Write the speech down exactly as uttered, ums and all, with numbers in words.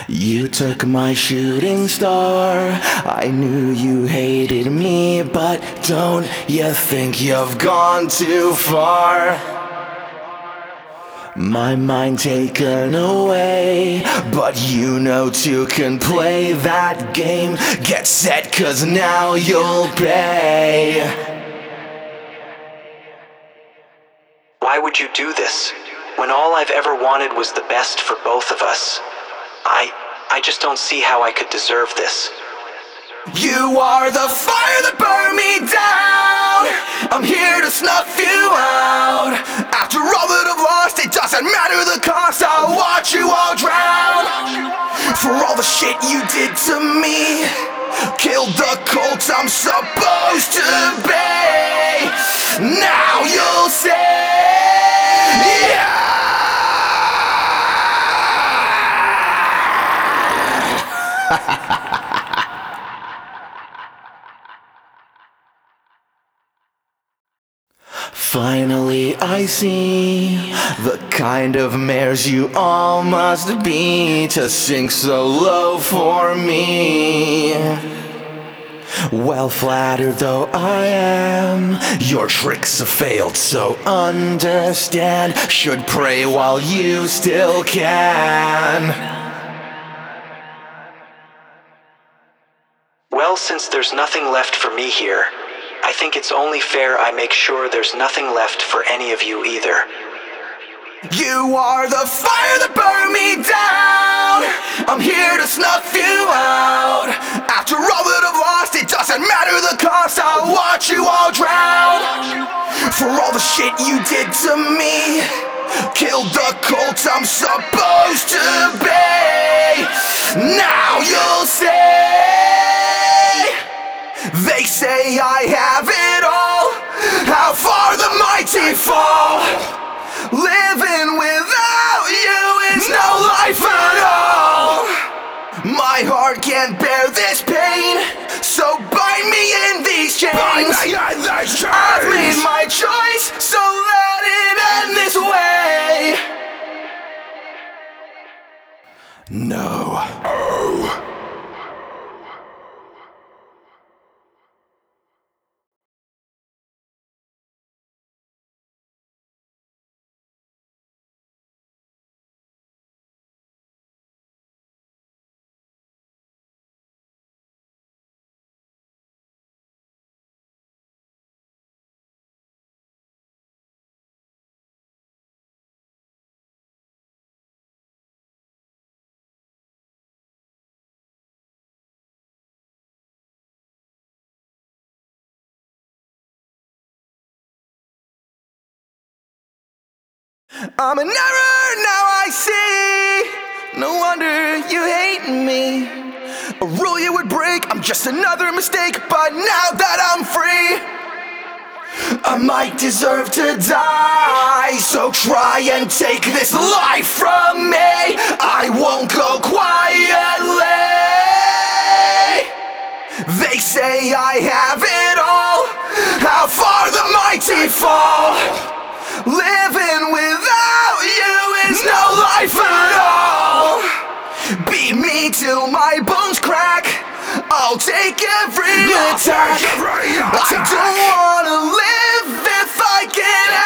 You took my shooting star. I knew you hated me, but don't you think you've gone too far? My mind taken away, but you know two can play that game. Get set, cause now you'll pay. Why would you do this, when all I've ever wanted was the best for both of us? I... I just don't see how I could deserve this. You are the fire that burned me down. I'm here to snuff you out. After all that I've lost, it doesn't matter the cost. I'll watch you all drown. For all the shit you did to me, killed the cult I'm supposed to be. Now you'll say, yeah. Finally I see the kind of mares you all must be to sink so low for me. Well flattered though I am, your tricks have failed, so understand. Should pray while you still can. Well, since there's nothing left for me here, I think it's only fair I make sure there's nothing left for any of you either. You are the fire that burned me down. I'm here to snuff you out. After all that I've lost, it doesn't matter the cost. I'll watch you all drown. For all the shit you did to me, killed the cult I'm supposed to be. Now you'll say, they say I have it all. How far the mighty fall. Living without you is no life at all. My heart can't bear this pain, so bind me in these chains. Bind me in these chains. I've made my choice, so let it end this way. No. Oh. I'm an error, now I see. No wonder you hate me. A rule you would break, I'm just another mistake. But now that I'm free, I might deserve to die. So try and take this life from me. I won't go quietly. They say I have it all. How far the mighty fall. Living without you is no life at all. Beat me till my bones crack. I'll take every attack. I don't wanna live if I can